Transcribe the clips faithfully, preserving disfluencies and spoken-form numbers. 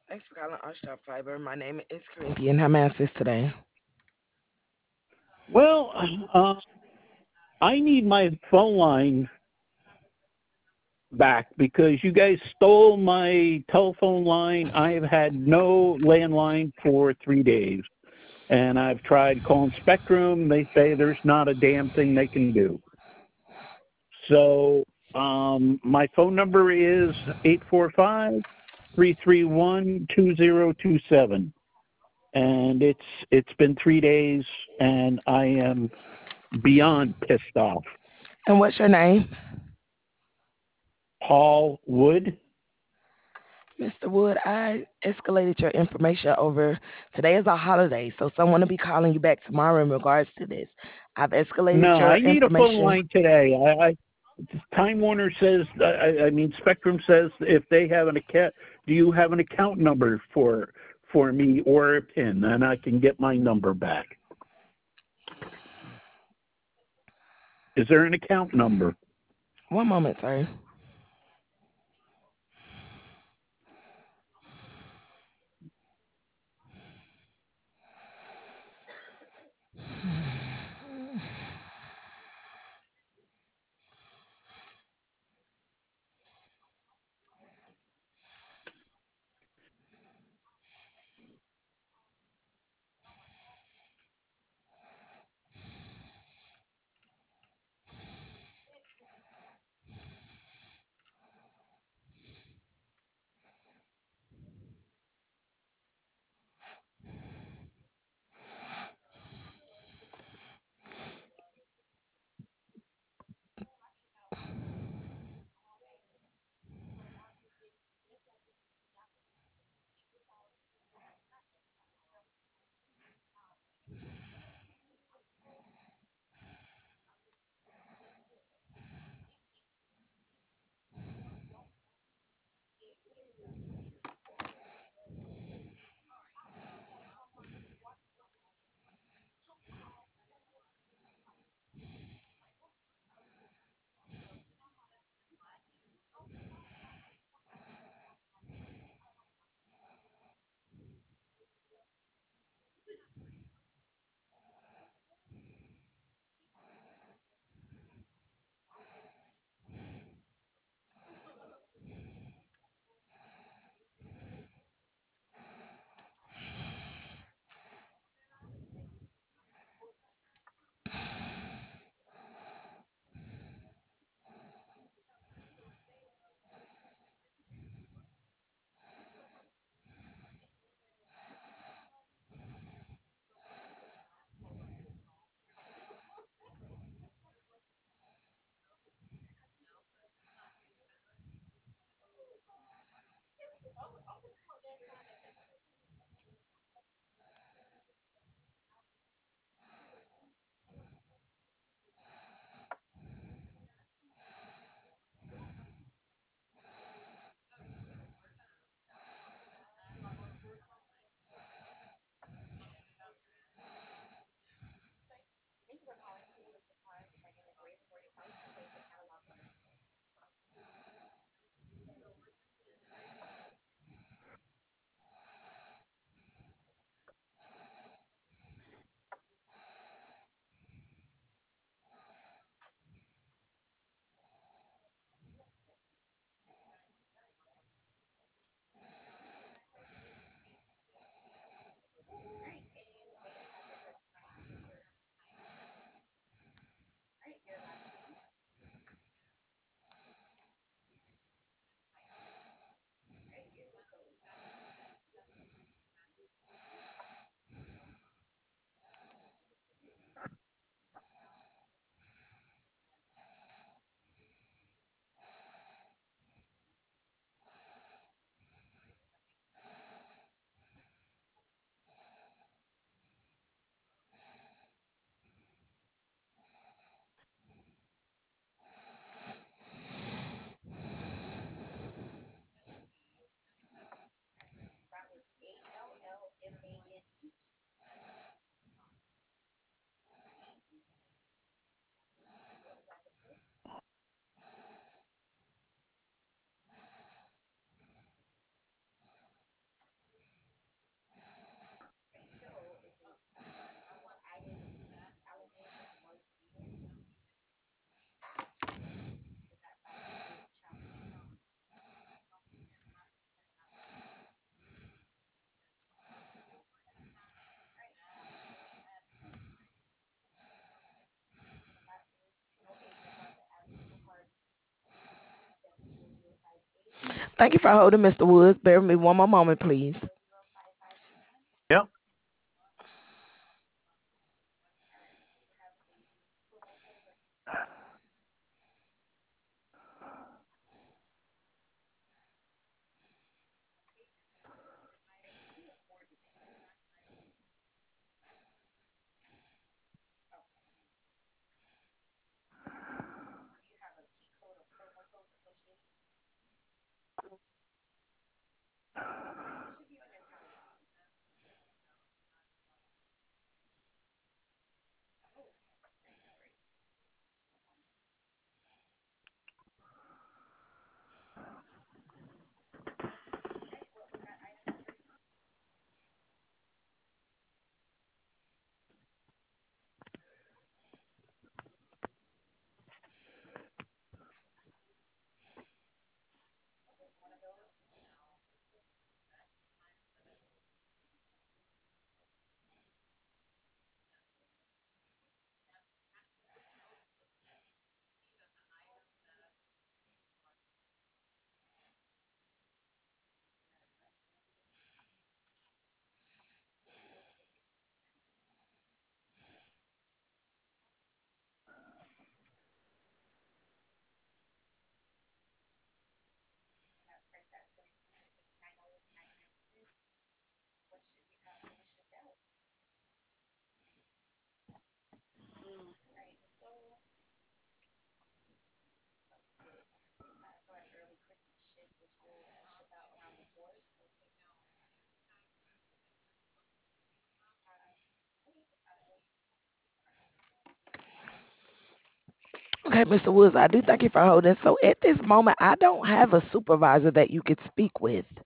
Thanks for calling Oshtop Fiber. My name is Corinthian. How may I assist today? Well, uh, I need my phone line back because you guys stole my telephone line. I have had no landline for three days, and I've tried calling Spectrum. They say there's not a damn thing they can do. So, um, my phone number is eight four five, three three one, two zero two seven, and it's it's been three days, and I am beyond pissed off. And what's your name? Paul Wood. mister Wood, I escalated your information over. Today is a holiday, so someone will be calling you back tomorrow in regards to this. I've escalated No, your I need a phone information. line today. I, I Time Warner says. I, I mean, Spectrum says if they have an account, do you have an account number for for me or a PIN, and I can get my number back? Is there an account number? One moment, sir. Thank you for holding, Mister Woods. Bear with me one more moment, please. Yep. Okay, Mister Woods, I do thank you for holding. So at this moment, I don't have a supervisor that you could speak with.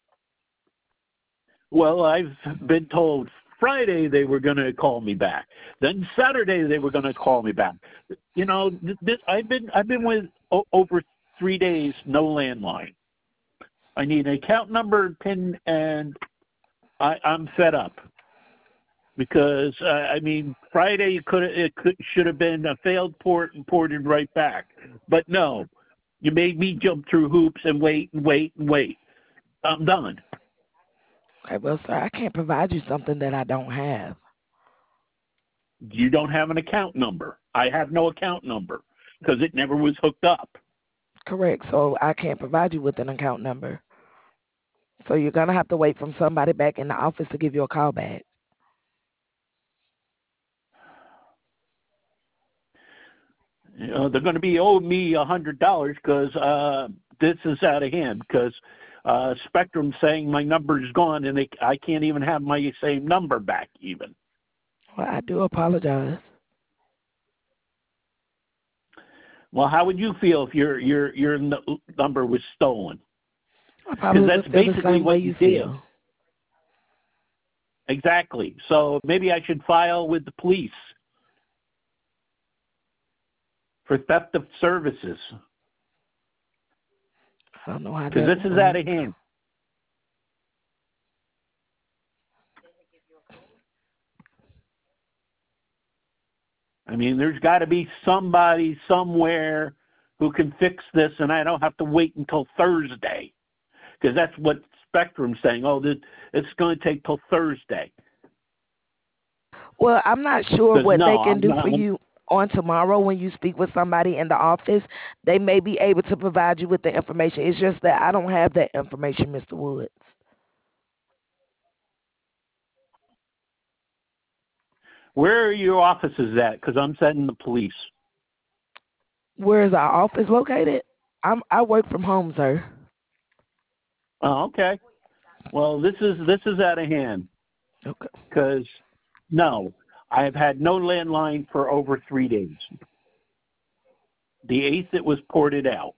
Well, I've been told Friday they were going to call me back. Then Saturday they were going to call me back. You know, th- th- I've been I've been with o- over three days, no landline. I need an account number, PIN, and I, I'm fed up because uh, I mean Friday could it could should have been a failed port and ported right back, but no, you made me jump through hoops and wait and wait and wait. I'm done. Okay, well, sir, I can't provide you something that I don't have. You don't have an account number. I have no account number because it never was hooked up. Correct. So I can't provide you with an account number. So you're gonna have to wait from somebody back in the office to give you a call back. You know, they're going to be owed me a hundred dollars because uh, this is out of hand. Because uh, Spectrum saying my number is gone and they, I can't even have my same number back even. Well, I do apologize. Well, how would you feel if your your your n- number was stolen? I Because probably would that's feel the basically same way what you you did. feel. Exactly. So maybe I should file with the police for theft of services I don't know how because that this would is out work. of hand. I mean, there's got to be somebody somewhere who can fix this, and I don't have to wait until Thursday because that's what Spectrum's saying. Oh, this, it's going to take till Thursday. Well, I'm not sure Because what they no, can I'm do not. for you on tomorrow when you speak with somebody in the office. They may be able to provide you with the information. It's just that I don't have that information, Mister Woods. Where are your offices at? Because I'm sending the police. Where is our office located? I'm I work from home, sir. Oh, okay. Well, this is this is out of hand Okay. because no, I have had no landline for over three days. The eighth, it was ported out.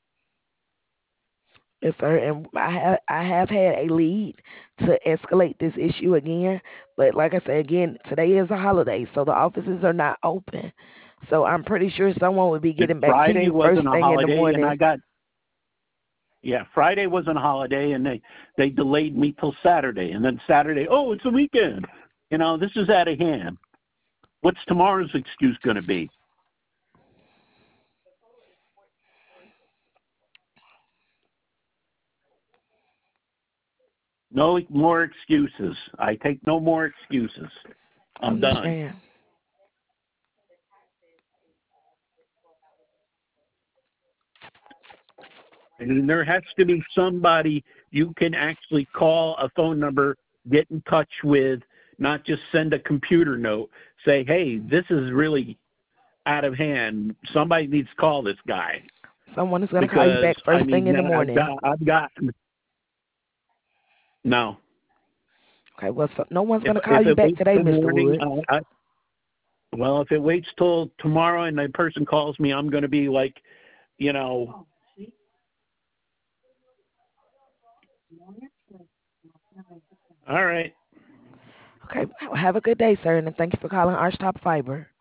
Yes, sir. And I have I have had a lead to escalate this issue again. But like I said again, today is a holiday, so the offices are not open. So I'm pretty sure someone would be And getting back to Friday you wasn't first a thing in the holiday, and I morning. got yeah. Friday wasn't a holiday, and they they delayed me till Saturday, and then Saturday, oh, it's a weekend. You know, this is out of hand. What's tomorrow's excuse going to be? No more excuses. I take no more excuses. I'm done. Understand. And there has to be somebody you can actually call a phone number, get in touch with, not just send a computer note. Say, hey, this is really out of hand. Somebody needs to call this guy. Someone is going to call you Because, back I first thing mean, in the I've morning. got, I've got, no. Okay, well, so no one's If, going to call if you it back waits today, till Mister morning, Woods. I, I, well, if it waits till tomorrow and the person calls me, I'm going to be like, you know, all right. Okay, have a good day, sir, and thank you for calling Arch Top Fiber.